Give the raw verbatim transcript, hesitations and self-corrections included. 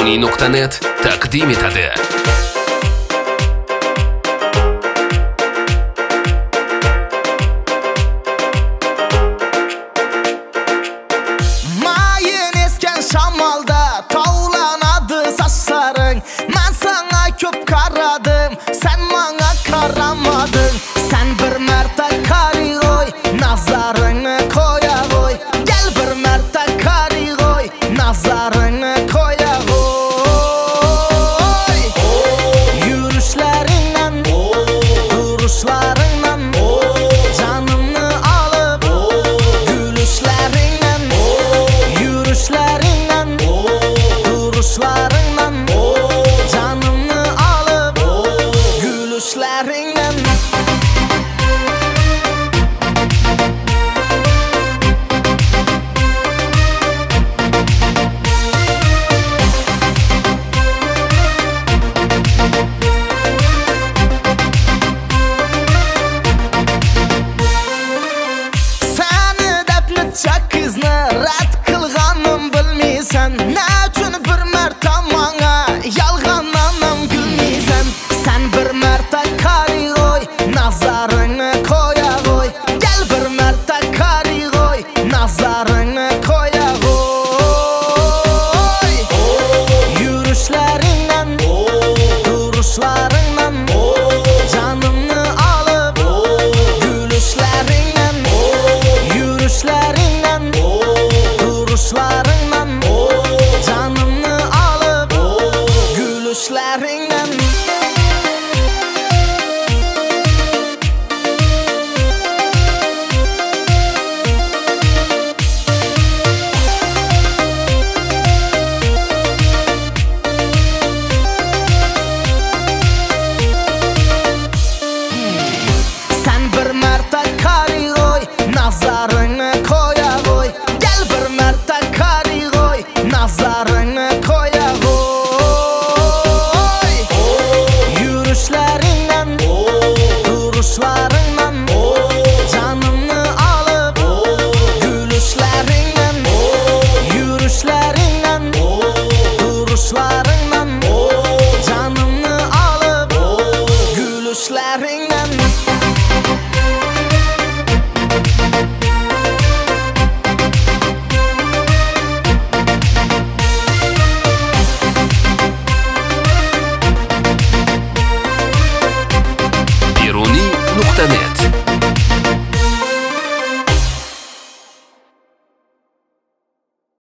Beruniy nuqta net taqdim etadi. Mayin esken shamolda tovlanadi sochlaring. Men sana ko'p qaradim, sen menga qaramading. Sen bir marta qari qo'y, nazaringni qo'ya qo'y. Gel bir marta qari qo'y, nazaringni qo'ya qo'y. Yurishlaringdan, turushlaringdan canimni olib, gülüşlaringdan, yurishlaringdan, turushlaringdan canimni olib, gülüşlaringdan. Qizni rad qilganim bilmaysan, nechun bir marta menga yolg'onlanim gulmaysan. Sen bir marta qari qo'y, nazaringni qo'ya qo'y. Gel bir marta qari qo'y, nazaringni qo'ya qo'y. Yurishlaringdan, turushlaringdan canimni olib, gülüşlaringdan, yurishlaringdan, turushlaringdan canimni olib, gülüşlaringdan. Sen bir marta qari qo'y, nazaringni qo'ya qo'y. Gel bir marta qari qo'y, nazaringni qo'ya qo'y. Yurishlaringdan, turushlaringdan canimni olib, gülüşlaringdan, yurishlaringdan, turushlaringdan canimni olib, gülüşlaringdan. Beruniy nuqta net